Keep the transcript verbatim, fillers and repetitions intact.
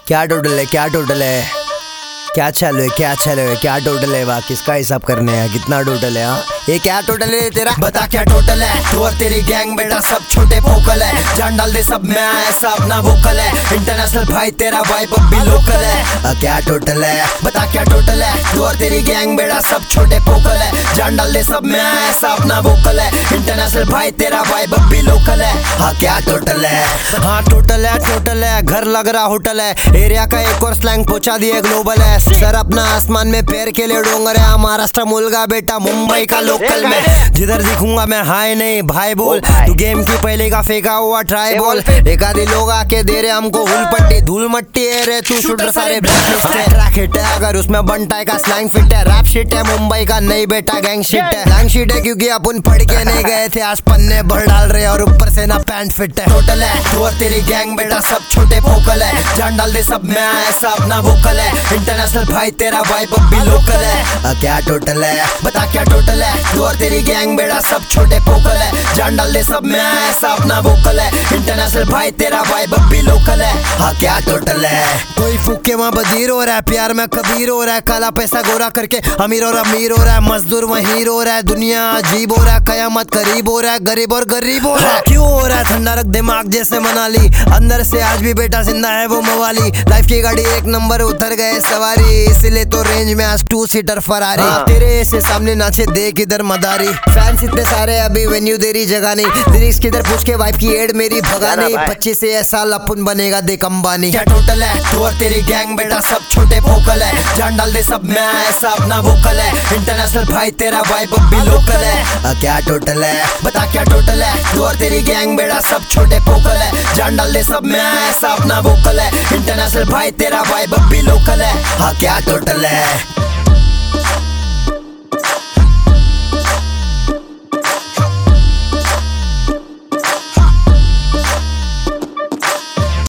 क्या टोटल है, क्या टोटल है, क्या चालू है, क्या चालू है, क्या टोटल है, वाह किसका हिसाब करने है, कितना टोटल है। हाँ ये क्या टोटल है तेरा, बता क्या टोटल है। तू और तेरी गैंग बेटा सब छोटे पोकल है, जान डाल दे सब में ऐसा अपना वोकल है। इंटरनेशनल भाई तेरा वाइब अब भी लोकल है। आ, क्या टोटल है, बता क्या टोटल है। तू और तेरी गैंग बेटा सब छोटे पोकल है, जान डाल दे सब में ऐसा अपना वोकल है। इंटरनेशनल भाई तेरा वाइब अब भी लोकल है। हाँ क्या टोटल है, हाँ टोटल है, टोटल है, घर लग रहा होटल है, एरिया का एक और स्लैंग पहुंचा दिए ग्लोबल है। सर अपना आसमान में पैर के लिए डोंगर है, महाराष्ट्र मुलगा बेटा मुंबई का लोकल में। जिधर दिखूंगा मैं हाय नहीं भाई बोल, तू गेम की पहले का फेंका हुआ ट्राई बोल। एक आधे लोग आके दे रहे हमको हुल पट्टी, धूल मट्टी है रे तू शूटर सारे ट्रैक हिट है, अगर उसमें बनटाई का स्लैंग फिट है। रैप शिट है मुंबई का नहीं बेटा गैंग शिट है, गैंग शिट है क्योंकि अपन पढ़ के नहीं गए थे, आज पन्ने भर डाल रहे और ऊपर से ना पैंट फिट है। टोटल है तू और तेरी गैंग बेटा सब छोटे पोकल है, जान डाल दे सब में ऐसा अपना वोकल है। इंटरनेशनल भाई तेरा वाइब अब भी लोकल है। आ, क्या टोटल है, बता क्या टोटल है। तू और तेरी गैंग बेटा सब छोटे पोकल है, जान डाल दे सब में ऐसा अपना वोकल है। इंटरनेशनल भाई तेरा वाइब अब भी लोकल है। हाँ क्या टोटल है, कोई फूके वहाँ बजीर हो रहा है, प्यार में कबीर हो रहा है, काला पैसा गोरा करके अमीर और अमीर हो रहा है, मजदूर वहीं रो रहा है, दुनिया अजीब हो रहा है, कयामत करीब हो रहा है, गरीब और गरीब हो रहा है। क्यों हो रहा है ठंडा, रख दिमाग जैसे मनाली, अंदर से आज भी बेटा जिंदा है वो मवाली। लाइफ की गाड़ी एक नंबर उतर गए सवारी, इसलिए तो रेंज में आज टू सीटर फरारी। हाँ। तेरे से सामने नाचे देख इधर मदारी, फैंस इतने सारे अभी वेन्यू देरी जगह नहीं, लिरिक्स किधर पूछ के वाइफ की एड मेरी भगा नहीं, पच्चीस से साल अपन बनेगा देख अंबानी। क्या टोटल है, तू और तेरी गैंग बेटा सब छोटे पोकल है, जान डाल दे सब में ऐसा अपना वोकल है। इंटरनेशनल भाई तेरा वाइब अब भी लोकल है। आ, क्या टोटल है, बता क्या टोटल है। तू और तेरी गैंग बेटा सब छोटे पोकल है, जान डाल दे सब में ऐसा अपना वोकल है। इंटरनेशनल भाई तेरा वाइब अब भी लोकल है। हाँ क्या टोटल है।